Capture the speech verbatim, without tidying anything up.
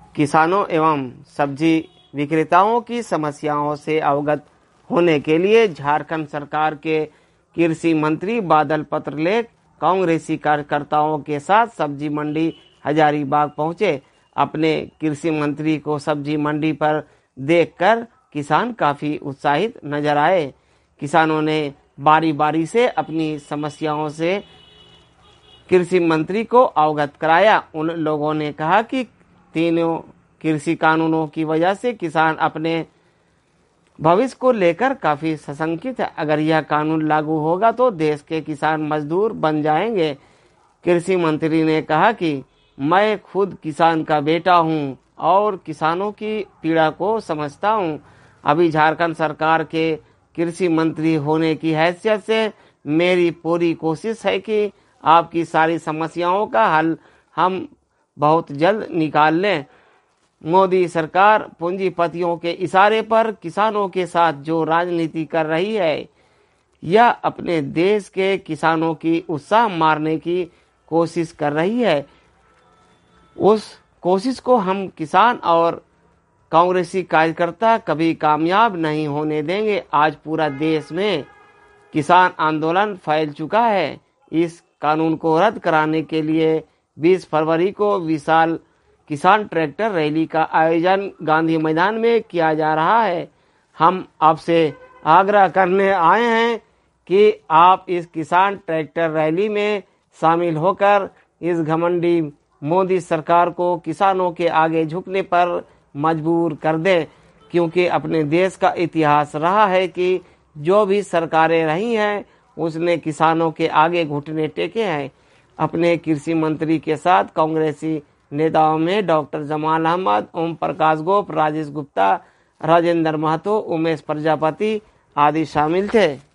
किसानों एवं सब्जी विक्रेताओं की समस्याओं से अवगत होने के लिए झारखंड सरकार के कृषि मंत्री बादल पत्रलेख कांग्रेसी कार्यकर्ताओं के साथ सब्जी मंडी हजारीबाग पहुंचे। अपने कृषि मंत्री को सब्जी मंडी पर देखकर किसान काफी उत्साहित नजर आए। किसानों ने बारी बारी से अपनी समस्याओं से कृषि मंत्री को अवगत कराया। उन लोगों ने कहा कि तीनों कृषि कानूनों की वजह से किसान अपने भविष्य को लेकर काफी सशंकित है। अगर यह कानून लागू होगा तो देश के किसान मजदूर बन जाएंगे। कृषि मंत्री ने कहा कि मैं खुद किसान का बेटा हूं और किसानों की पीड़ा को समझता हूं। अभी झारखंड सरकार के कृषि मंत्री होने की हैसियत से मेरी पूरी कोशिश है कि आपकी सारी समस्याओं का हल हम बहुत जल्द निकाल लें। मोदी सरकार पूंजीपतियों के इशारे पर किसानों के साथ जो राजनीति कर रही है, यह अपने देश के किसानों की उत्साह मारने की कोशिश कर रही है। उस कोशिश को हम किसान और कांग्रेसी कार्यकर्ता कभी कामयाब नहीं होने देंगे। आज पूरा देश में किसान आंदोलन फैल चुका है। इस कानून को रद्द कराने के लिए बीस फरवरी को विशाल किसान ट्रैक्टर रैली का आयोजन गांधी मैदान में किया जा रहा है। हम आपसे आग्रह करने आए हैं कि आप इस किसान ट्रैक्टर रैली में शामिल होकर इस घमंडी मोदी सरकार को किसानों के आगे झुकने पर मजबूर कर दें, क्योंकि अपने देश का इतिहास रहा है कि जो भी सरकारें रही हैं उसने किसानों के आगे घुटने टेके हैं। अपने कृषि मंत्री के साथ कांग्रेसी नेताओं में डॉक्टर जमाल अहमद, ओम प्रकाश गोप, राजेश गुप्ता, राजेंद्र महतो, उमेश प्रजापति आदि शामिल थे।